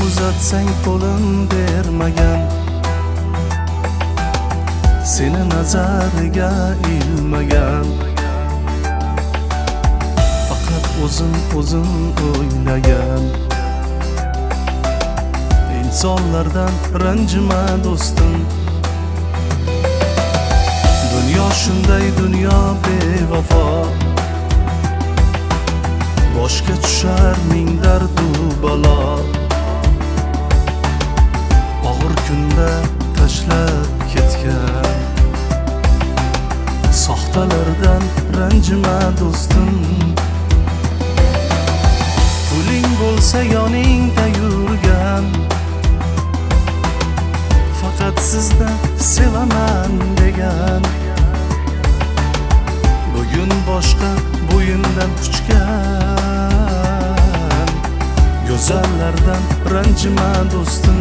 uzatsang qo'lin bermagan, seni nazariga ilmagan, faqat o'zin o'ylagan. İnsanlardan ranjima do'stim, dunyo shunday, dunyo bevafo. Boshga tushar ming dardu balo, og'ir kunda tashlab ketgan. Soxtalardan ranjima do'stim, puling bo'lsa yoningda yurgan, faqat sizni sevaman degan. Bugun boshqa bo'yindan quchgan, go'zallardan ranjima do'stim.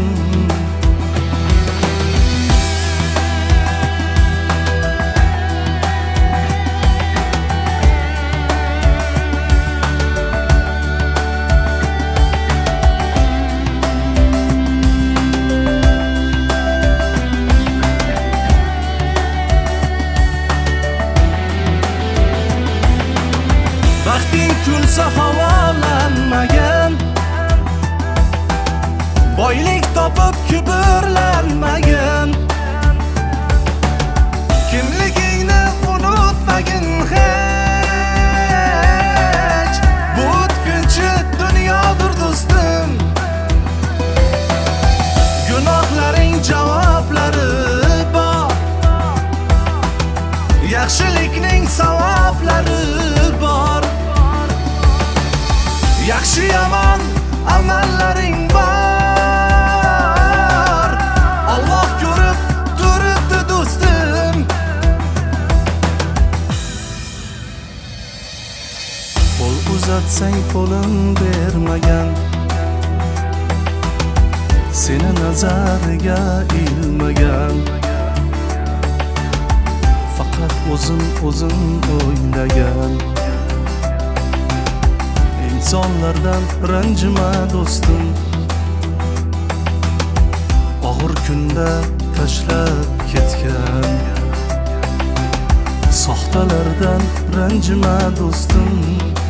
Baxting kulsa havolanmagan, boylik topib kibrlanmagan, kimligingni unutmagin hech. Bu o'tkinchi dunyodir do'stim, gunohlaring javoblari bor, yaxshilikning savoblari bor. Yaxshi yomon amallaring bor, Alloh ko'rib turibdi do'stim. Qo'l uzatsang qo'lin bermagan, seni nazariga ilmagan, faqat o'zin o'ylagan. İnsanlardan ranjima do'stim, og'ir kunda tashlab ketgan. Soxtalardan ranjima do'stim.